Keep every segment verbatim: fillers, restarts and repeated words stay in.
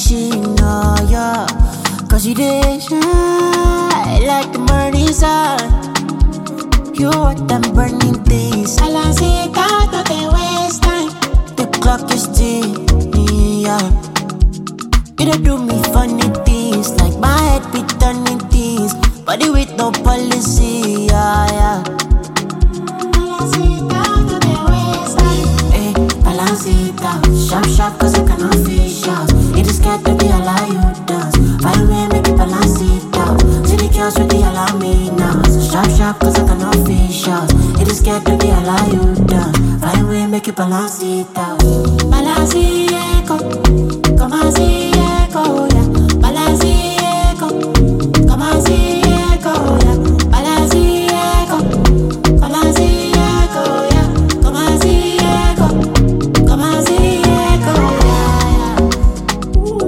machine, oh yeah. Cause you dey shine like the morning sun. You want them burning things. Balance it out, no dey waste time. The clock is ticking, yeah. You dey do me funny things, like my head be turning things. Body with no policy, yeah, yeah. Balance it out, no dey waste time. Hey, balance it out, sharp sharp, cause I cannot fish out. It is scared to be allow you dance. Find way, make it balance it out. See the girls with the allow me now. So sharp sharp, cause I cannot fish out. It is scared to be allow you dance. Find way, make it balance it out. Balance it, echo. Come and see, echo, yeah. Balance it, echo. Come and see, echo, yeah. Balance it, echo. Come and see, echo, yeah. Come and see, echo. Come and see, echo, yeah, yeah.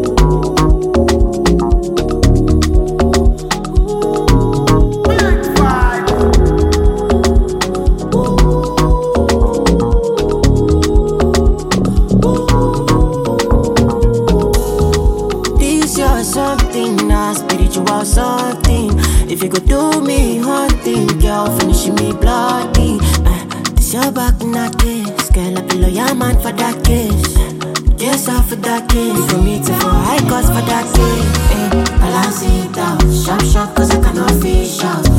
This your something, nah, spiritual something. If you could do me hunting, girl, finishing me bloody. Uh, this your back in that kiss, girl, I be loyal man for that kiss. Yes, off for that kiss. For me to for high cost for that kiss. Hey, balance it out, sharp sharp, cause I cannot fish out.